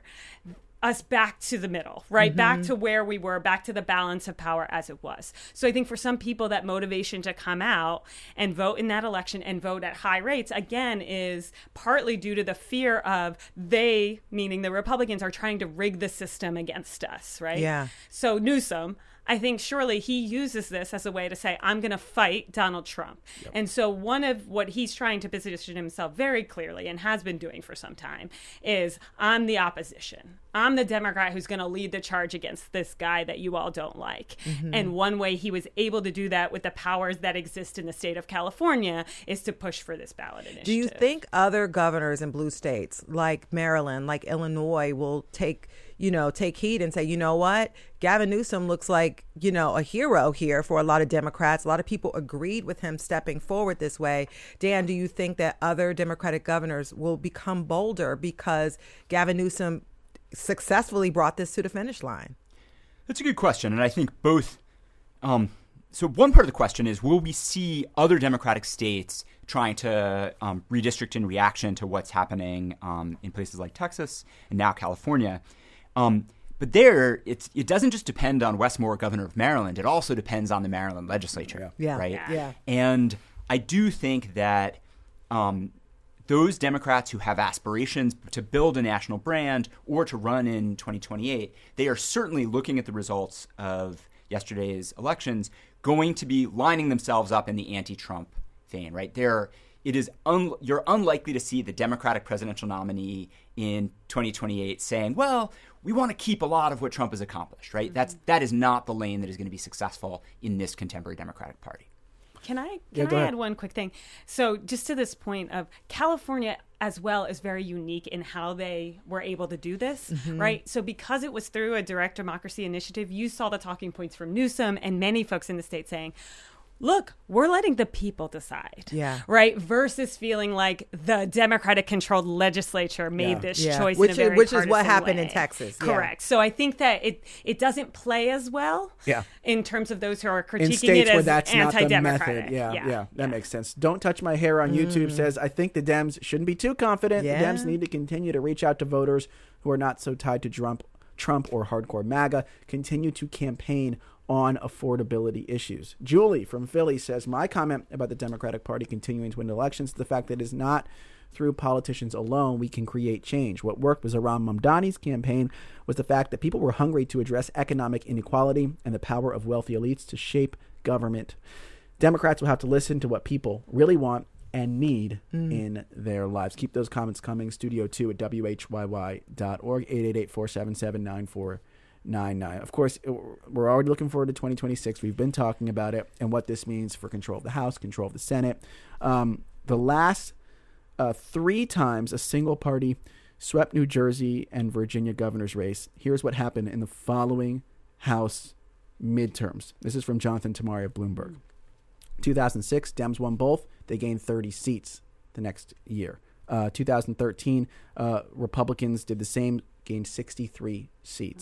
us back to the middle, right? Mm-hmm. Back to where we were, back to the balance of power as it was. So I think for some people that motivation to come out and vote in that election and vote at high rates, again, is partly due to the fear of they, meaning the Republicans, are trying to rig the system against us, right? Yeah. So Newsom, I think surely he uses this as a way to say, I'm going to fight Donald Trump. Yep. And so one of what he's trying to position himself very clearly and has been doing for some time is I'm the opposition. I'm the Democrat who's going to lead the charge against this guy that you all don't like. Mm-hmm. And one way he was able to do that with the powers that exist in the state of California is to push for this ballot initiative. Do you think other governors in blue states like Maryland, like Illinois will take, you know, take heed and say, you know what? Gavin Newsom looks like, you know, a hero here for a lot of Democrats. A lot of people agreed with him stepping forward this way. Dan, do you think that other Democratic governors will become bolder because Gavin Newsom successfully brought this to the finish line? That's a good question. And I think both. Um, so one part of the question is, will we see other Democratic states trying to um, redistrict in reaction to what's happening um, in places like Texas and now California? Um, but there, it's, it doesn't just depend on Wes Moore, governor of Maryland. It also depends on the Maryland legislature. Yeah. Right? Yeah. yeah. And I do think that um, those Democrats who have aspirations to build a national brand or to run in twenty twenty-eight, they are certainly looking at the results of yesterday's elections, going to be lining themselves up in the anti-Trump vein, right? They're, it is un, you're unlikely to see the Democratic presidential nominee in twenty twenty-eight saying, well, we want to keep a lot of what Trump has accomplished, right? Mm-hmm. That's, that is not the lane that is going to be successful in this contemporary Democratic Party. Can I, can yeah, I ahead. add one quick thing? So just to this point of California as well is very unique in how they were able to do this, mm-hmm. right? So because it was through a direct democracy initiative, you saw the talking points from Newsom and many folks in the state saying, look, we're letting the people decide, yeah. right? Versus feeling like the Democratic-controlled legislature made yeah. this yeah. choice which in a very Which is what partisan happened way. in Texas. Correct. Yeah. So I think that it it doesn't play as well yeah. in terms of those who are critiquing in states it as where that's not the anti-democratic. method. Yeah, yeah, yeah, that yeah. makes sense. Don't Touch My Hair on mm. YouTube says, I think the Dems shouldn't be too confident. Yeah. The Dems need to continue to reach out to voters who are not so tied to Trump, Trump or hardcore MAGA, continue to campaign on affordability issues. Julie from Philly says, my comment about the Democratic Party continuing to win elections is the fact that it is not through politicians alone we can create change. What worked was Aram Mamdani's campaign was the fact that people were hungry to address economic inequality and the power of wealthy elites to shape government. Democrats will have to listen to what people really want and need mm. in their lives. Keep those comments coming. Studio two at W H Y Y dot org, eight eight eight, four seven seven, nine four nine nine. Of course, we're already looking forward to twenty twenty-six. We've been talking about it and what this means for control of the House, control of the Senate. Um, the last uh, three times a single party swept New Jersey and Virginia governor's race, here's what happened in the following House midterms. This is from Jonathan Tamari of Bloomberg. two thousand six, Dems won both. They gained thirty seats the next year. Uh, two thousand thirteen, uh, Republicans did the same, gained sixty-three seats. Mm-hmm.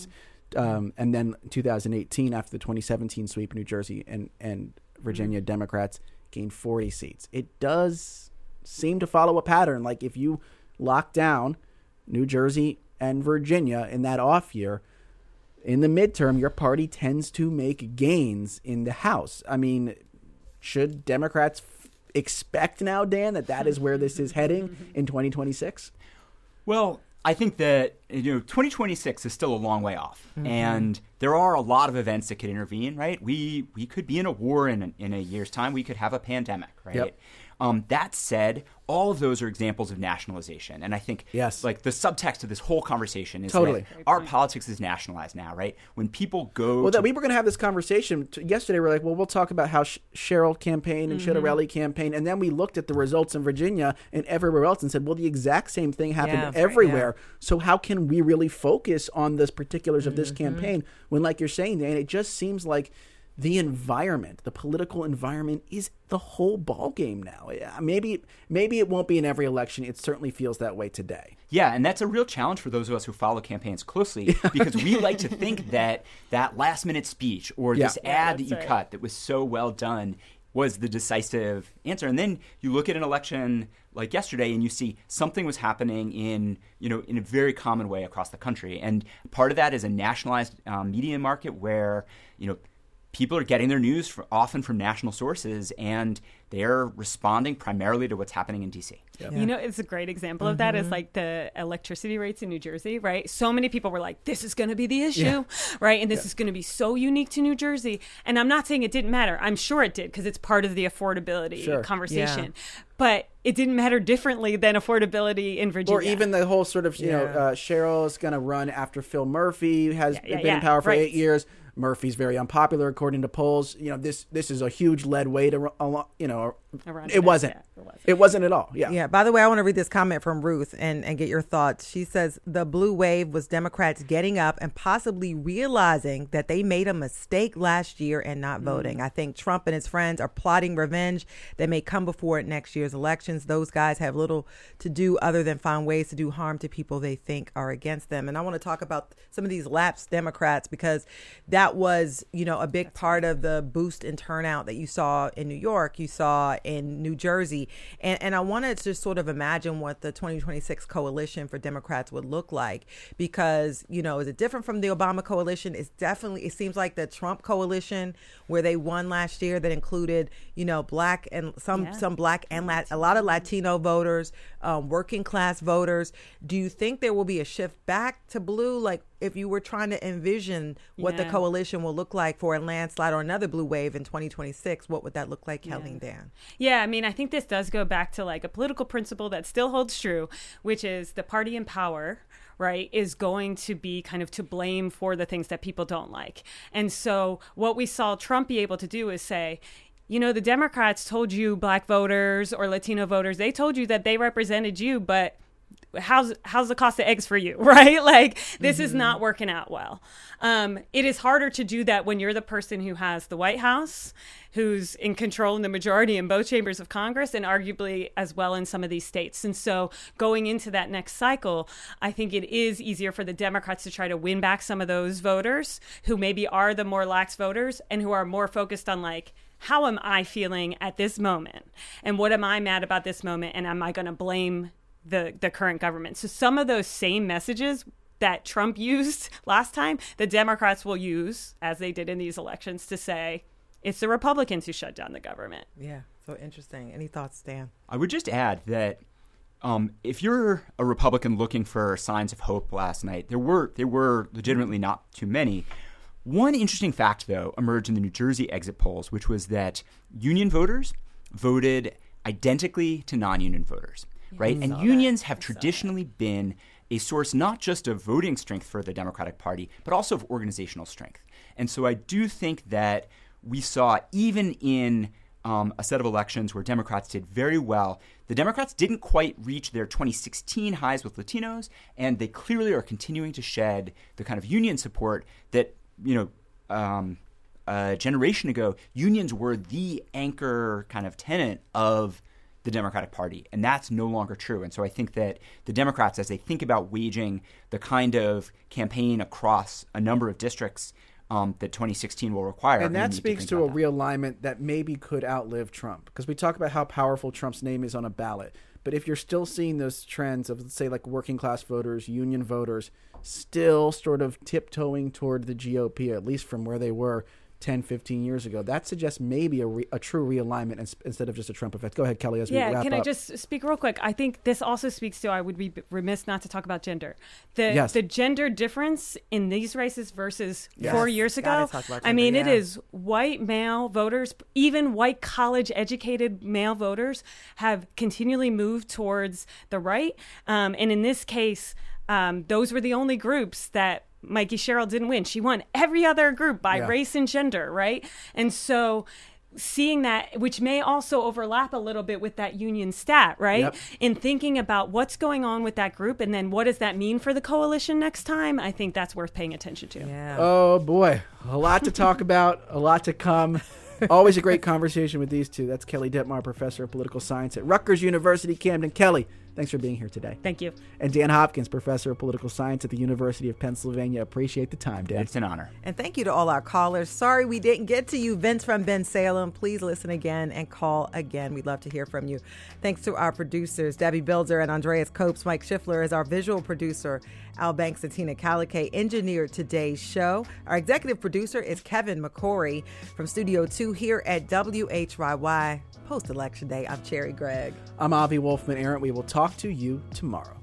Um, and then two thousand eighteen, after the twenty seventeen sweep, New Jersey and, and Virginia mm-hmm. Democrats gained forty seats. It does seem to follow a pattern. Like if you lock down New Jersey and Virginia in that off year, in the midterm, your party tends to make gains in the House. I mean, should Democrats f- expect now, Dan, that that is where this is heading in twenty twenty-six? Well, I think that, you know, twenty twenty-six is still a long way off, mm-hmm. and there are a lot of events that could intervene, right? We we could be in a war in, in a year's time. We could have a pandemic, right? Yep. Um, that said, all of those are examples of nationalization. And I think yes. like the subtext of this whole conversation is totally. that our politics is nationalized now, right? When people go Well, to- that we were going to have this conversation t- yesterday. We're like, well, we'll talk about how Sh- Cheryl campaigned and mm-hmm. Chiarelli campaigned. And then we looked at the results in Virginia and everywhere else and said, well, the exact same thing happened Yeah, everywhere. yeah. So how can we really focus on the particulars of this mm-hmm. campaign when, like you're saying, Dan, it just seems like the environment, the political environment is the whole ball game now. Yeah, maybe maybe it won't be in every election. It certainly feels that way today. Yeah, and that's a real challenge for those of us who follow campaigns closely because we like to think that that last-minute speech or Yeah. this ad Yeah, that that's you right. cut that was so well done was the decisive answer. And then you look at an election like yesterday and you see something was happening in, you know, in a very common way across the country. And part of that is a nationalized um, media market where, you know, people are getting their news for, often from national sources, and they're responding primarily to what's happening in D C. Yep. You know, it's a great example of that is like the electricity rates in New Jersey, right? So many people were like, this is going to be the issue, Yeah. right? And this Yeah. is going to be so unique to New Jersey. And I'm not saying it didn't matter. I'm sure it did because it's part of the affordability Sure. conversation. Yeah. But it didn't matter differently than affordability in Virginia. Or even the whole sort of, you know, Yeah. uh, Cheryl is going to run after Phil Murphy, has Yeah, yeah, been yeah, in power for right. eight years. Murphy's very unpopular according to polls. You know, this this is a huge lead weight. Ar- you know, Around it it, wasn't. yeah, it wasn't. It wasn't at all. Yeah. Yeah. By the way, I want to read this comment from Ruth and, and get your thoughts. She says the blue wave was Democrats getting up and possibly realizing that they made a mistake last year and not voting. I think Trump and his friends are plotting revenge that may come before next year's elections. Those guys have little to do other than find ways to do harm to people they think are against them. And I want to talk about some of these lapsed Democrats because that was, you know, a big part of the boost in turnout that you saw in New York, you saw in New Jersey. And, and I wanted to sort of imagine what the twenty twenty-six coalition for Democrats would look like because, you know, is it different from the Obama coalition? It's definitely, it seems like the Trump coalition where they won last year that included, you know, black and some, Yeah. some black and Lat- a lot of Latino voters, um, working class voters. Do you think there will be a shift back to blue? Like if you were trying to envision what the Yeah. coalition will look like for a landslide or another blue wave in twenty twenty-six, what would that look like, Kelly and Dan? Yeah, I mean, I think this does go back to like a political principle that still holds true, which is the party in power, right, is going to be kind of to blame for the things that people don't like. And so what we saw Trump be able to do is say, you know, the Democrats told you black voters or Latino voters, they told you that they represented you, but how's how's the cost of eggs for you, right? Like this mm-hmm. is not working out well. Um, it is harder to do that when you're the person who has the White House, who's in control in the majority in both chambers of Congress and arguably as well in some of these states. And so going into that next cycle, I think it is easier for the Democrats to try to win back some of those voters who maybe are the more lax voters and who are more focused on like, how am I feeling at this moment? And what am I mad about this moment? And am I going to blame the the current government? So some of those same messages that Trump used last time, the Democrats will use, as they did in these elections, to say it's the Republicans who shut down the government. Yeah, so interesting. Any thoughts, Dan? I would just add that um, if you're a Republican looking for signs of hope last night, there were there were legitimately not too many. One interesting fact, though, emerged in the New Jersey exit polls, which was that union voters voted identically to non-union voters. Right. And unions have traditionally been a source not just of voting strength for the Democratic Party, but also of organizational strength. And so I do think that we saw even in um, a set of elections where Democrats did very well, the Democrats didn't quite reach their twenty sixteen highs with Latinos, and they clearly are continuing to shed the kind of union support that, you know, um, a generation ago, unions were the anchor kind of tenet of the Democratic Party. And that's no longer true. And so I think that the Democrats, as they think about waging the kind of campaign across a number of districts um, that twenty sixteen will require. And that speaks to, to a that. realignment that maybe could outlive Trump. Because we talk about how powerful Trump's name is on a ballot. But if you're still seeing those trends of, let's say, like working class voters, union voters, still sort of tiptoeing toward the G O P, at least from where they were ten, fifteen years ago, that suggests maybe a, re- a true realignment ins- instead of just a Trump effect. Go ahead, Kelly, as we yeah, wrap up. Yeah, can I just speak real quick? I think this also speaks to, I would be remiss not to talk about gender. The yes. the gender difference in these races versus yes. four years ago, gender, I mean, yeah. it is white male voters, even white college-educated male voters have continually moved towards the right. Um, and in this case, um, those were the only groups that Mikey Sherrill didn't win. She won every other group by yeah. race and gender, right? And so seeing that, which may also overlap a little bit with that union stat, right? Yep. In thinking about what's going on with that group and then what does that mean for the coalition next time, I think that's worth paying attention to. Yeah. Oh, boy. A lot to talk about, a lot to come. Always a great conversation with these two. That's Kelly Dittmar, professor of political science at Rutgers University, Camden. Kelly, thanks for being here today. Thank you. And Dan Hopkins, professor of political science at the University of Pennsylvania. Appreciate the time, Dan. It's an honor. And thank you to all our callers. Sorry we didn't get to you. Vince from Bensalem, please listen again and call again. We'd love to hear from you. Thanks to our producers, Debbie Builder and Andreas Copes. Mike Schiffler is our visual producer. Al Banks and Tina Calicay engineered today's show. Our executive producer is Kevin McCory from Studio two here at W H Y Y. Post-Election Day, I'm Cherry Gregg. I'm Avi Wolfman-Arent. We will talk to you tomorrow.